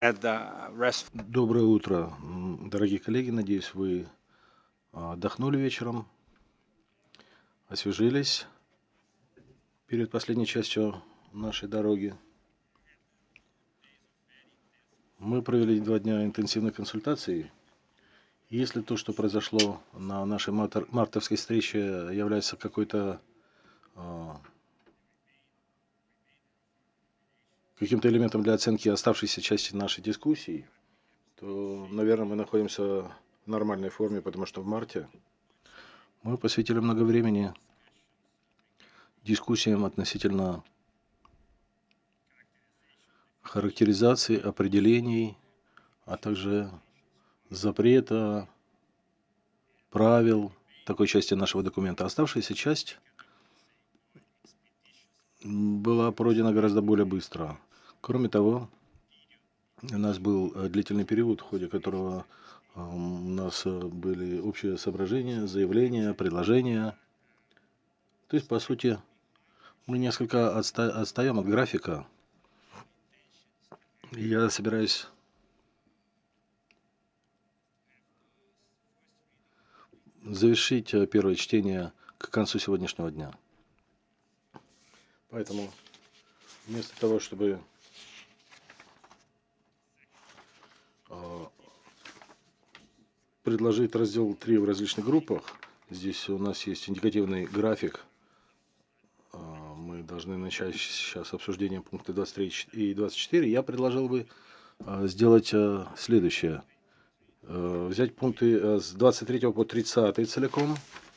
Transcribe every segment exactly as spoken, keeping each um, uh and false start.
at the rest. Доброе утро, м, дорогие коллеги. Надеюсь, вы а, отдохнули вечером, освежились перед последней частью нашей дороги. Мы провели два дня интенсивных консультаций. Если то, что произошло на нашей мартер- мартовской встрече, является какой-то а, каким-то элементом для оценки оставшейся части нашей дискуссии, то, наверное, мы находимся в нормальной форме, потому что в марте мы посвятили много времени дискуссиям относительно характеризации, определений, а также запрета, правил такой части нашего документа. Оставшаяся часть м, была пройдена гораздо более быстро. Кроме того, у нас был э, длительный период, в ходе которого э, у нас э, были общие соображения, заявления, предложения. То есть, по сути, мы несколько отста- отстаем от графика. Я собираюсь завершить э, первое чтение к концу сегодняшнего дня. Поэтому вместо того, чтобы э, предложить раздел три в различных группах, здесь у нас есть индикативный график. Э, Мы должны начать сейчас обсуждение пункта двадцать три и двадцать четыре. Я предложил бы э, сделать э, следующее. Э, Взять пункты э, с двадцать третьего по тридцатый целиком.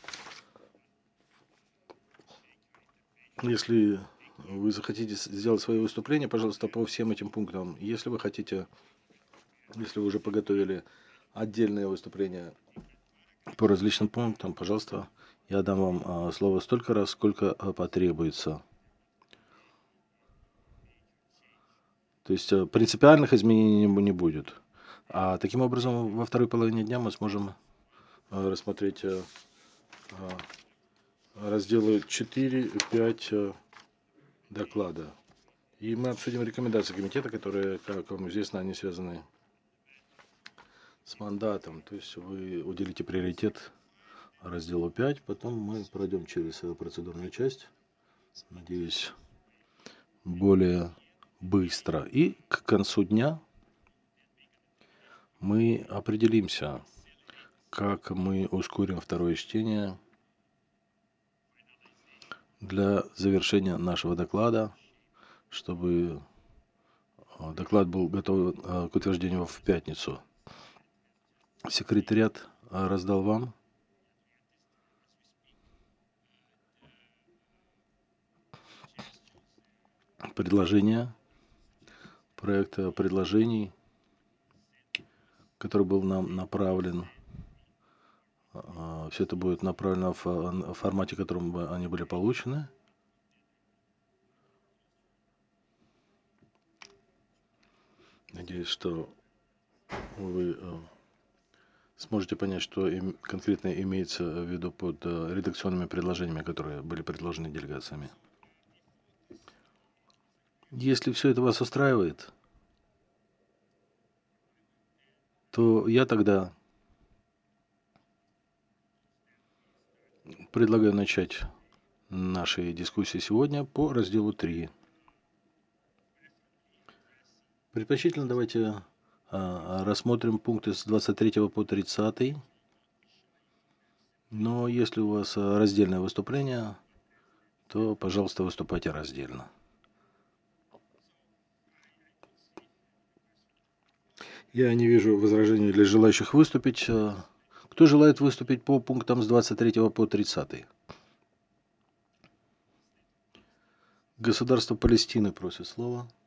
Если вы захотите с- сделать свое выступление, пожалуйста, по всем этим пунктам. Если вы хотите, если вы уже подготовили отдельное выступление по различным пунктам, пожалуйста, я дам вам а, слово столько раз, сколько а, потребуется. То есть а, принципиальных изменений не не будет. А таким образом, во второй половине дня мы сможем а, рассмотреть а, а, разделы четыре и пять а, доклада. И мы обсудим рекомендации комитета, которые, как вам известно, они связаны с мандатом. То есть вы уделите приоритет разделу пять, потом мы пройдем через э, процедурную часть. Надеюсь, более быстро. И к концу дня мы определимся, как мы ускорим второе чтение для завершения нашего доклада, чтобы э, доклад был готов э, к утверждению в пятницу. Секретариат э, раздал вам предложение, проект э, предложений, который был нам направлен. Все это будет направлено в э, в формате, в котором бы они были получены. Надеюсь, что вы э, сможете понять, что им конкретно имеется в виду под э, редакционными предложениями, которые были предложены делегациями. Если все это вас устраивает, то я тогда предлагаю начать наши дискуссии сегодня по разделу три. Предпочтительно давайте а, рассмотрим пункты с двадцать третьего по тридцатый. Но если у вас а, раздельное выступление, то, пожалуйста, выступайте раздельно. Я не вижу возражений для желающих выступить. А, Кто желает выступить по пунктам с двадцать третьего по тридцатый? Государство Палестины просит слова.